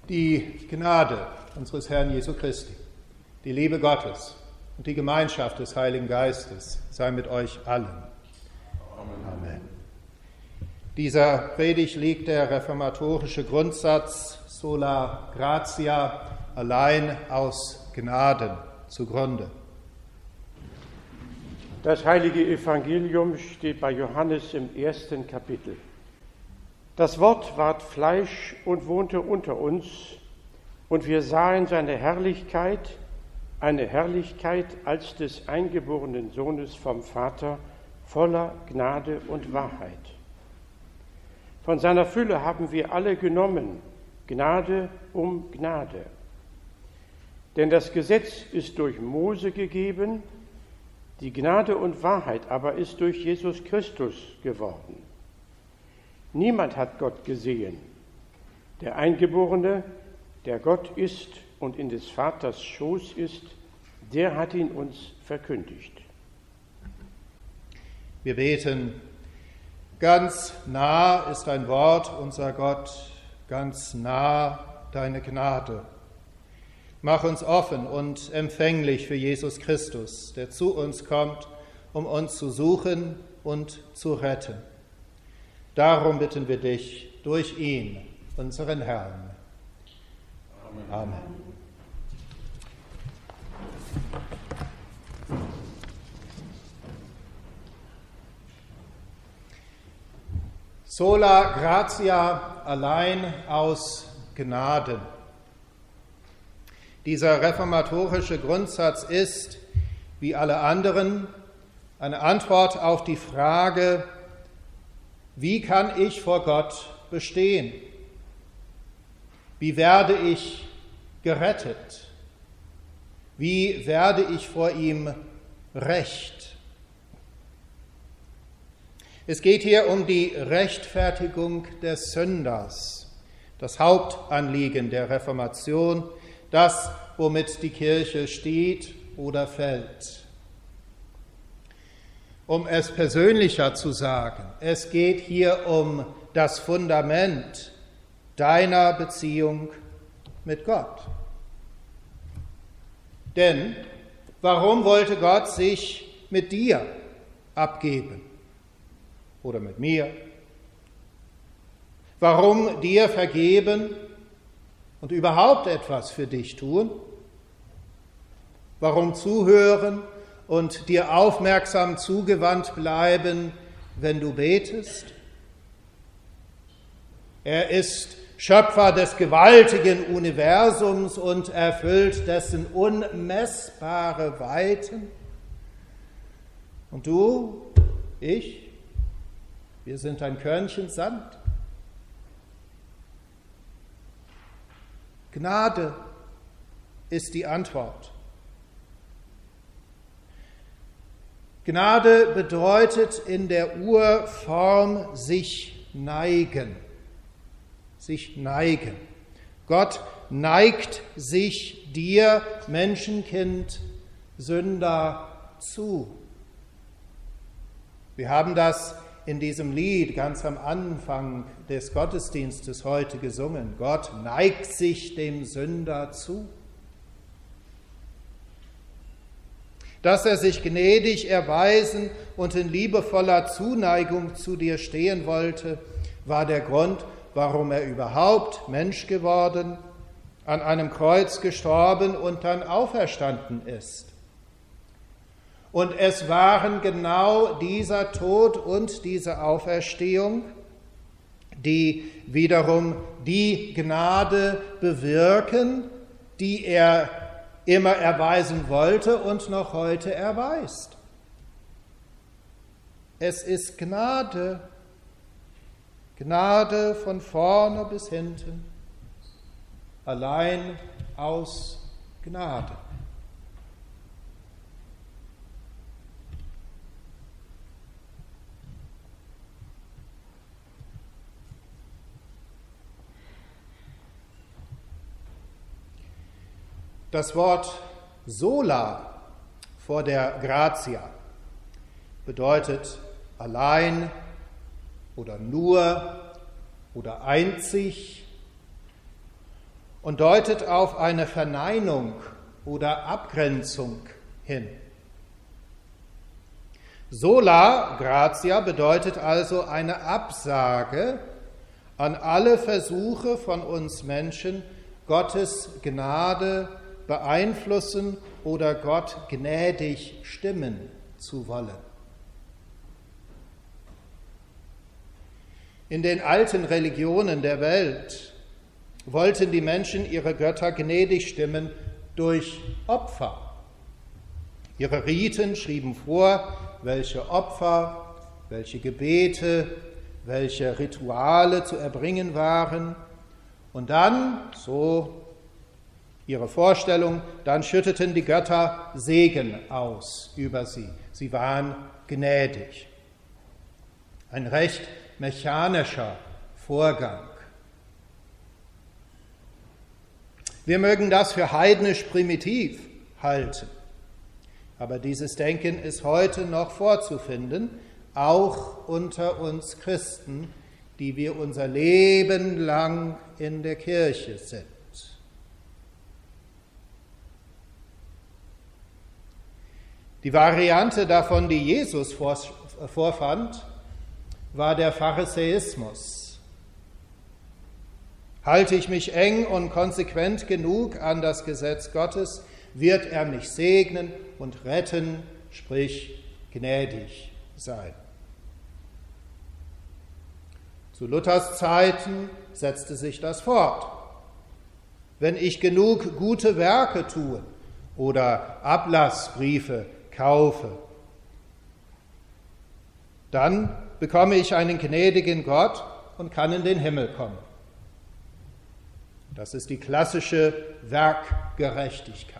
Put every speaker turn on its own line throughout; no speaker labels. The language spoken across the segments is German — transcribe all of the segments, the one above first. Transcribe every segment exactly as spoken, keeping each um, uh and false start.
Die Gnade unseres Herrn Jesu Christi, die Liebe Gottes und die Gemeinschaft des Heiligen Geistes sei mit euch allen. Amen. Amen. Dieser Predigt liegt der reformatorische Grundsatz sola gratia, allein aus Gnaden, zugrunde.
Das heilige Evangelium steht bei Johannes im ersten Kapitel. Das Wort ward Fleisch und wohnte unter uns, und wir sahen seine Herrlichkeit, eine Herrlichkeit als des eingeborenen Sohnes vom Vater, voller Gnade und Wahrheit. Von seiner Fülle haben wir alle genommen, Gnade um Gnade. Denn das Gesetz ist durch Mose gegeben, die Gnade und Wahrheit aber ist durch Jesus Christus geworden. Niemand hat Gott gesehen. Der Eingeborene, der Gott ist und in des Vaters Schoß ist, der hat ihn uns verkündigt.
Wir beten, ganz nah ist dein Wort, unser Gott, ganz nah deine Gnade. Mach uns offen und empfänglich für Jesus Christus, der zu uns kommt, um uns zu suchen und zu retten. Darum bitten wir dich durch ihn, unseren Herrn. Amen. Amen. Sola gratia, allein aus Gnaden. Dieser reformatorische Grundsatz ist, wie alle anderen, eine Antwort auf die Frage, wie kann ich vor Gott bestehen? Wie werde ich gerettet? Wie werde ich vor ihm recht? Es geht hier um die Rechtfertigung des Sünders, das Hauptanliegen der Reformation, das, womit die Kirche steht oder fällt. Um es persönlicher zu sagen, es geht hier um das Fundament deiner Beziehung mit Gott. Denn warum wollte Gott sich mit dir abgeben oder mit mir? Warum dir vergeben und überhaupt etwas für dich tun? Warum zuhören und dir aufmerksam zugewandt bleiben, wenn du betest? Er ist Schöpfer des gewaltigen Universums und erfüllt dessen unmessbare Weiten. Und du, ich, wir sind ein Körnchen Sand. Gnade ist die Antwort. Gnade bedeutet in der Urform sich neigen. Sich neigen. Gott neigt sich dir, Menschenkind, Sünder, zu. Wir haben das in diesem Lied ganz am Anfang des Gottesdienstes heute gesungen. Gott neigt sich dem Sünder zu. Dass er sich gnädig erweisen und in liebevoller Zuneigung zu dir stehen wollte, war der Grund, warum er überhaupt Mensch geworden, an einem Kreuz gestorben und dann auferstanden ist. Und es waren genau dieser Tod und diese Auferstehung, die wiederum die Gnade bewirken, die er immer erweisen wollte und noch heute erweist. Es ist Gnade, Gnade von vorne bis hinten, allein aus Gnade. Das Wort sola vor der gratia bedeutet allein oder nur oder einzig und deutet auf eine Verneinung oder Abgrenzung hin. Sola gratia bedeutet also eine Absage an alle Versuche von uns Menschen, Gottes Gnade beeinflussen oder Gott gnädig stimmen zu wollen. In den alten Religionen der Welt wollten die Menschen ihre Götter gnädig stimmen durch Opfer. Ihre Riten schrieben vor, welche Opfer, welche Gebete, welche Rituale zu erbringen waren. Und dann, so ihre Vorstellung, dann schütteten die Götter Segen aus über sie. Sie waren gnädig. Ein recht mechanischer Vorgang. Wir mögen das für heidnisch primitiv halten, aber dieses Denken ist heute noch vorzufinden, auch unter uns Christen, die wir unser Leben lang in der Kirche sind. Die Variante davon, die Jesus vorfand, war der Pharisäismus. Halte ich mich eng und konsequent genug an das Gesetz Gottes, wird er mich segnen und retten, sprich gnädig sein. Zu Luthers Zeiten setzte sich das fort. Wenn ich genug gute Werke tue oder Ablassbriefe kaufe, dann bekomme ich einen gnädigen Gott und kann in den Himmel kommen. Das ist die klassische Werkgerechtigkeit.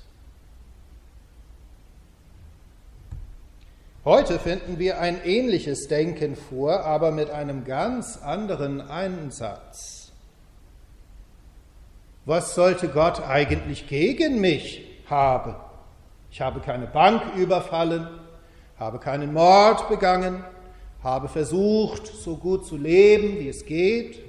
Heute finden wir ein ähnliches Denken vor, aber mit einem ganz anderen Einsatz. Was sollte Gott eigentlich gegen mich haben? Ich habe keine Bank überfallen, habe keinen Mord begangen, habe versucht, so gut zu leben, wie es geht.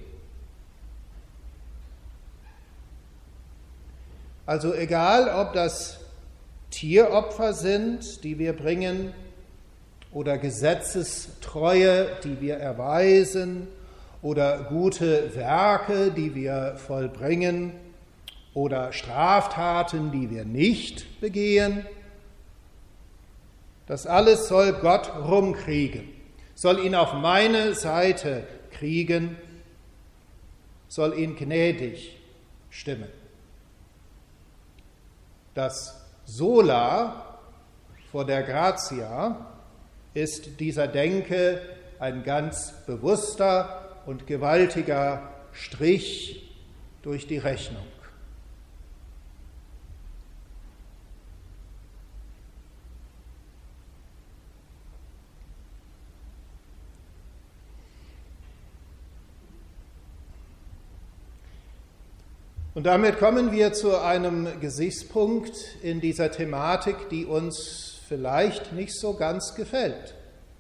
Also egal, ob das Tieropfer sind, die wir bringen, oder Gesetzestreue, die wir erweisen, oder gute Werke, die wir vollbringen, oder Straftaten, die wir nicht begehen, das alles soll Gott rumkriegen, soll ihn auf meine Seite kriegen, soll ihn gnädig stimmen. Das Sola vor der Gratia ist dieser Denke ein ganz bewusster und gewaltiger Strich durch die Rechnung. Und damit kommen wir zu einem Gesichtspunkt in dieser Thematik, die uns vielleicht nicht so ganz gefällt.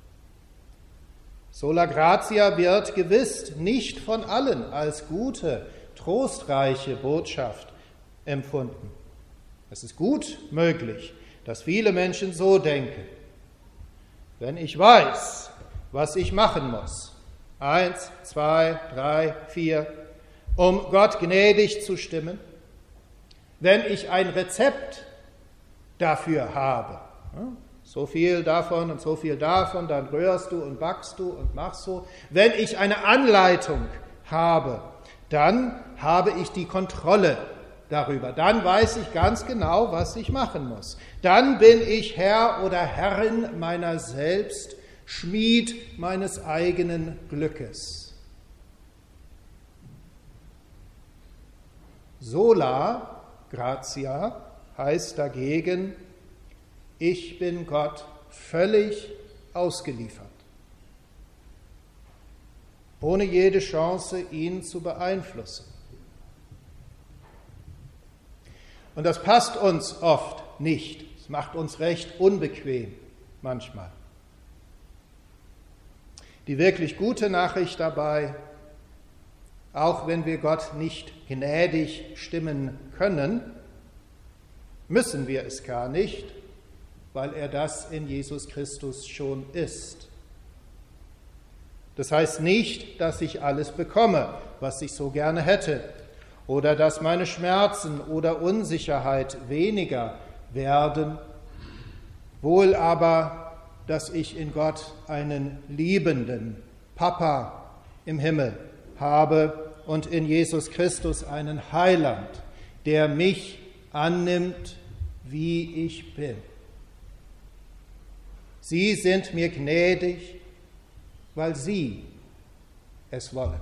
Sola gratia wird gewiss nicht von allen als gute, trostreiche Botschaft empfunden. Es ist gut möglich, dass viele Menschen so denken. Wenn ich weiß, was ich machen muss, eins, zwei, drei, vier, um Gott gnädig zu stimmen, wenn ich ein Rezept dafür habe, so viel davon und so viel davon, dann rührst du und backst du und machst so. Wenn ich eine Anleitung habe, dann habe ich die Kontrolle darüber. Dann weiß ich ganz genau, was ich machen muss. Dann bin ich Herr oder Herrin meiner selbst, Schmied meines eigenen Glückes. Sola gratia heißt dagegen, ich bin Gott völlig ausgeliefert, ohne jede Chance, ihn zu beeinflussen. Und das passt uns oft nicht. Es macht uns recht unbequem manchmal. Die wirklich gute Nachricht dabei, auch wenn wir Gott nicht gnädig stimmen können, müssen wir es gar nicht, weil er das in Jesus Christus schon ist. Das heißt nicht, dass ich alles bekomme, was ich so gerne hätte, oder dass meine Schmerzen oder Unsicherheit weniger werden, wohl aber, dass ich in Gott einen liebenden Papa im Himmel habe und in Jesus Christus einen Heiland, der mich annimmt, wie ich bin. Sie sind mir gnädig, weil Sie es wollen.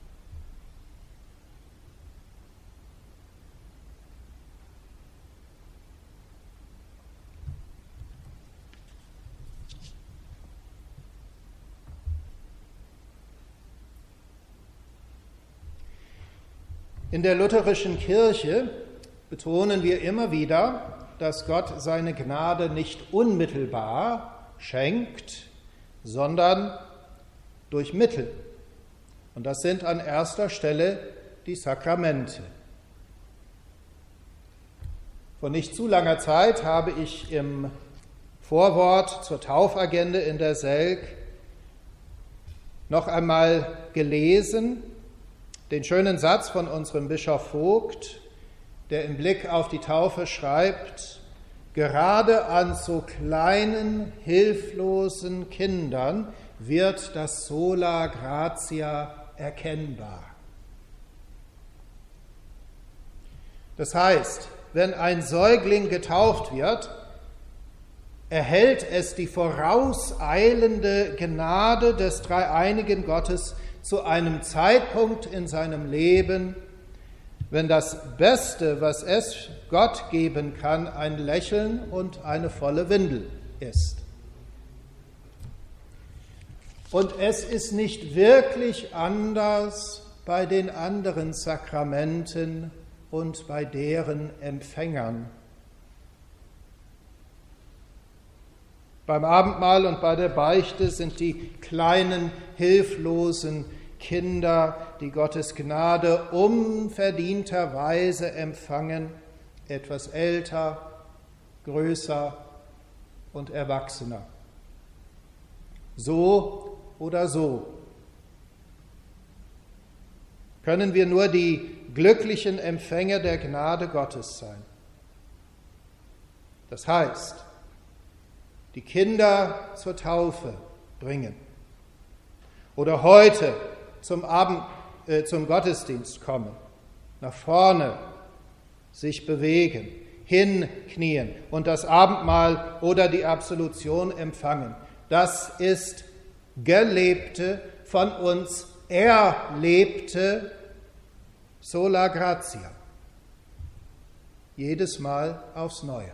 In der lutherischen Kirche betonen wir immer wieder, dass Gott seine Gnade nicht unmittelbar schenkt, sondern durch Mittel. Und das sind an erster Stelle die Sakramente. Vor nicht zu langer Zeit habe ich im Vorwort zur Taufagende in der Selk noch einmal gelesen, den schönen Satz von unserem Bischof Vogt, der im Blick auf die Taufe schreibt: Gerade an so kleinen, hilflosen Kindern wird das Sola Gratia erkennbar. Das heißt, wenn ein Säugling getauft wird, erhält es die vorauseilende Gnade des dreieinigen Gottes zu einem Zeitpunkt in seinem Leben, wenn das Beste, was es Gott geben kann, ein Lächeln und eine volle Windel ist. Und es ist nicht wirklich anders bei den anderen Sakramenten und bei deren Empfängern. Beim Abendmahl und bei der Beichte sind die kleinen, hilflosen Kinder, die Gottes Gnade unverdienterweise empfangen, etwas älter, größer und erwachsener. So oder so können wir nur die glücklichen Empfänger der Gnade Gottes sein. Das heißt, die Kinder zur Taufe bringen oder heute zum Abend, äh, zum Gottesdienst kommen, nach vorne sich bewegen, hinknien und das Abendmahl oder die Absolution empfangen. Das ist gelebte, von uns erlebte Sola Gratia. Jedes Mal aufs Neue.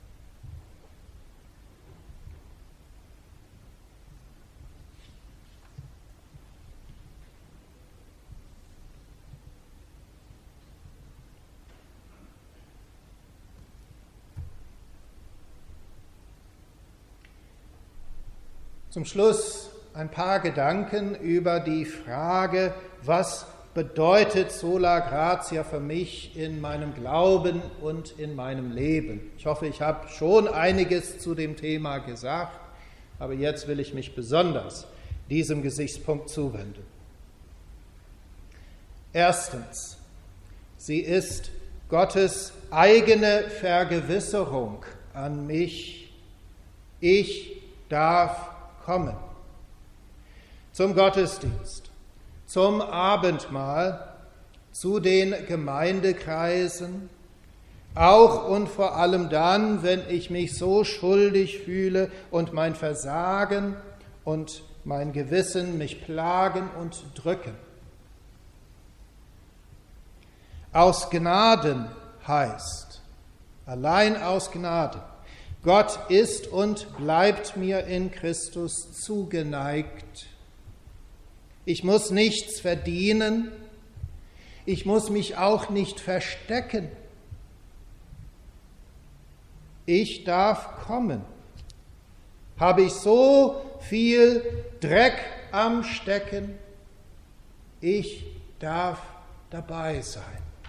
Zum Schluss ein paar Gedanken über die Frage, was bedeutet Sola Gratia für mich in meinem Glauben und in meinem Leben. Ich hoffe, ich habe schon einiges zu dem Thema gesagt, aber jetzt will ich mich besonders diesem Gesichtspunkt zuwenden. Erstens, sie ist Gottes eigene Vergewisserung an mich. Ich darf kommen zum Gottesdienst, zum Abendmahl, zu den Gemeindekreisen, auch und vor allem dann, wenn ich mich so schuldig fühle und mein Versagen und mein Gewissen mich plagen und drücken. Aus Gnaden heißt, allein aus Gnaden, Gott ist und bleibt mir in Christus zugeneigt. Ich muss nichts verdienen, ich muss mich auch nicht verstecken. Ich darf kommen. Habe ich so viel Dreck am Stecken, ich darf dabei sein.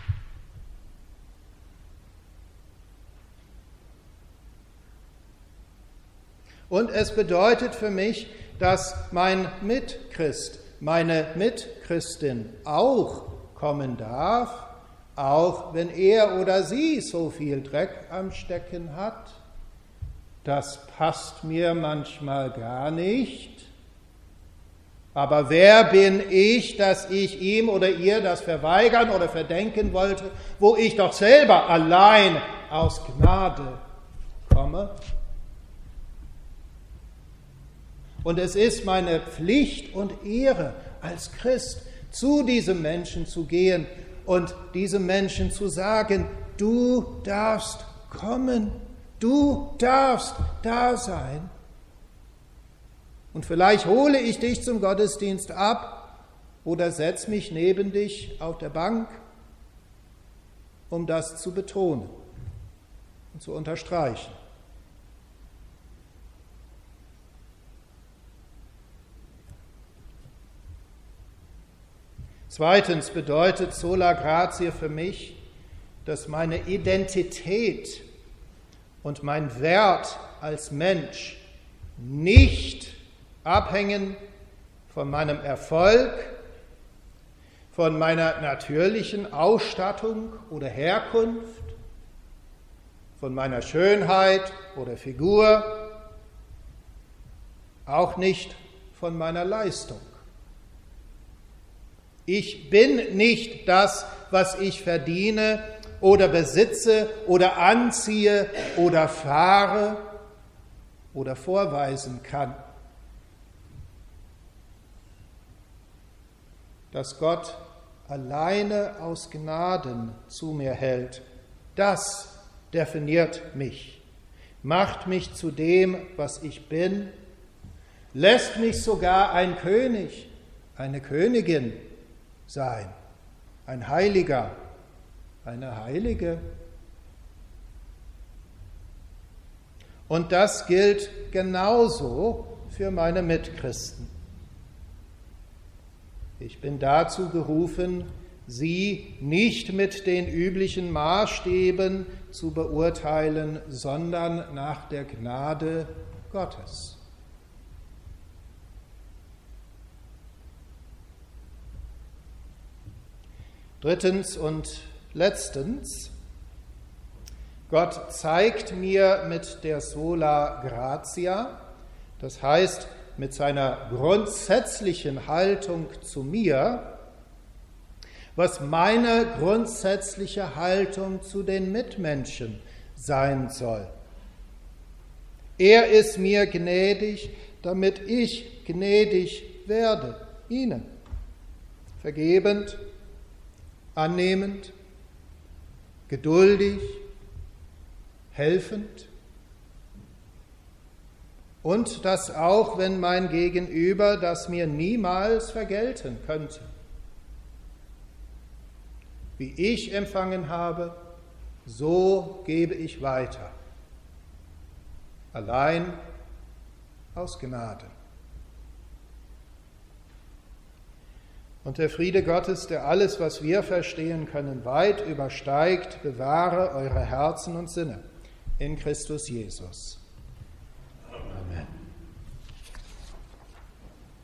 Und es bedeutet für mich, dass mein Mitchrist, meine Mitchristin auch kommen darf, auch wenn er oder sie so viel Dreck am Stecken hat. Das passt mir manchmal gar nicht. Aber wer bin ich, dass ich ihm oder ihr das verweigern oder verdenken wollte, wo ich doch selber allein aus Gnade komme? Und es ist meine Pflicht und Ehre als Christ, zu diesem Menschen zu gehen und diesem Menschen zu sagen, du darfst kommen, du darfst da sein. Und vielleicht hole ich dich zum Gottesdienst ab oder setze mich neben dich auf der Bank, um das zu betonen und zu unterstreichen. Zweitens bedeutet Sola Gratia für mich, dass meine Identität und mein Wert als Mensch nicht abhängen von meinem Erfolg, von meiner natürlichen Ausstattung oder Herkunft, von meiner Schönheit oder Figur, auch nicht von meiner Leistung. Ich bin nicht das, was ich verdiene oder besitze oder anziehe oder fahre oder vorweisen kann. Dass Gott alleine aus Gnaden zu mir hält, das definiert mich, macht mich zu dem, was ich bin, lässt mich sogar ein König, eine Königin sein, ein Heiliger, eine Heilige. Und das gilt genauso für meine Mitchristen. Ich bin dazu gerufen, sie nicht mit den üblichen Maßstäben zu beurteilen, sondern nach der Gnade Gottes. Drittens und letztens, Gott zeigt mir mit der Sola Gratia, das heißt mit seiner grundsätzlichen Haltung zu mir, was meine grundsätzliche Haltung zu den Mitmenschen sein soll. Er ist mir gnädig, damit ich gnädig werde, ihnen, vergebend, annehmend, geduldig, helfend. Und das auch, wenn mein Gegenüber das mir niemals vergelten könnte. Wie ich empfangen habe, so gebe ich weiter. Allein aus Gnade. Und der Friede Gottes, der alles, was wir verstehen können, weit übersteigt, bewahre eure Herzen und Sinne in Christus Jesus.